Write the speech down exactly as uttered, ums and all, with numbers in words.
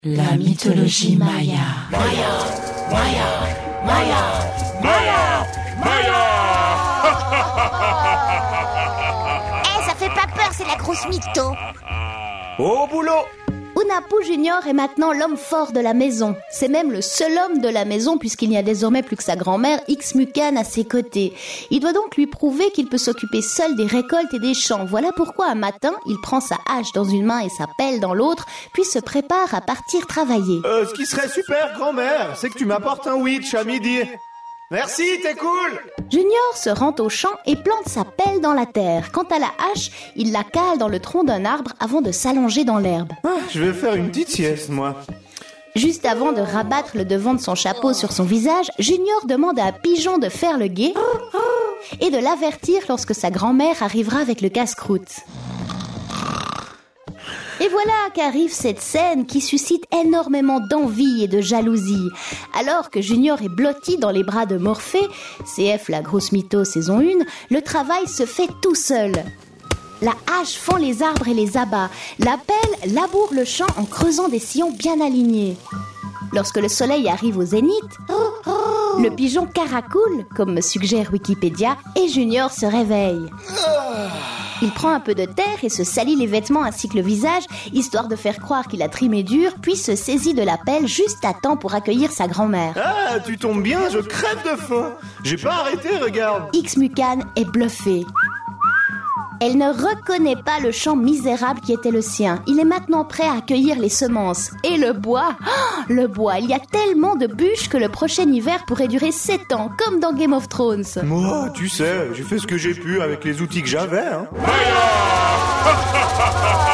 La mythologie maya. Maya, Maya, Maya, Maya, Maya. Eh, ça fait pas peur, c'est la grosse mytho. Au boulot. Hunahpu Junior est maintenant l'homme fort de la maison. C'est même le seul homme de la maison puisqu'il n'y a désormais plus que sa grand-mère Ixmucan à ses côtés. Il doit donc lui prouver qu'il peut s'occuper seul des récoltes et des champs. Voilà pourquoi un matin, il prend sa hache dans une main et sa pelle dans l'autre, puis se prépare à partir travailler. Euh, ce qui serait super, grand-mère, c'est que tu m'apportes un witch à midi. Merci, t'es cool. Junior se rend au champ et plante sa pelle dans la terre. Quant à la hache, il la cale dans le tronc d'un arbre avant de s'allonger dans l'herbe. Ah, je vais faire une petite sieste, moi. Juste avant de rabattre le devant de son chapeau sur son visage, Junior demande à un pigeon de faire le guet et de l'avertir lorsque sa grand-mère arrivera avec le casse-croûte. Et voilà qu'arrive cette scène qui suscite énormément d'envie et de jalousie. Alors que Junior est blotti dans les bras de Morphée, C F la grosse mytho saison un, le travail se fait tout seul. La hache fend les arbres et les abat. La pelle laboure le champ en creusant des sillons bien alignés. Lorsque le soleil arrive au zénith, le pigeon caracoule, comme me suggère Wikipédia, et Junior se réveille. Il prend un peu de terre et se salit les vêtements ainsi que le visage, histoire de faire croire qu'il a trimé dur, puis se saisit de la pelle juste à temps pour accueillir sa grand-mère. Ah, tu tombes bien, je crève de faim. J'ai pas arrêté, regarde. Ixmucan est bluffée. Elle ne reconnaît pas le champ misérable qui était le sien. Il est maintenant prêt à accueillir les semences. Et le bois, oh, le bois, il y a tellement de bûches que le prochain hiver pourrait durer sept ans, comme dans Game of Thrones. Moi, tu sais, j'ai fait ce que j'ai pu avec les outils que j'avais, hein. Maya.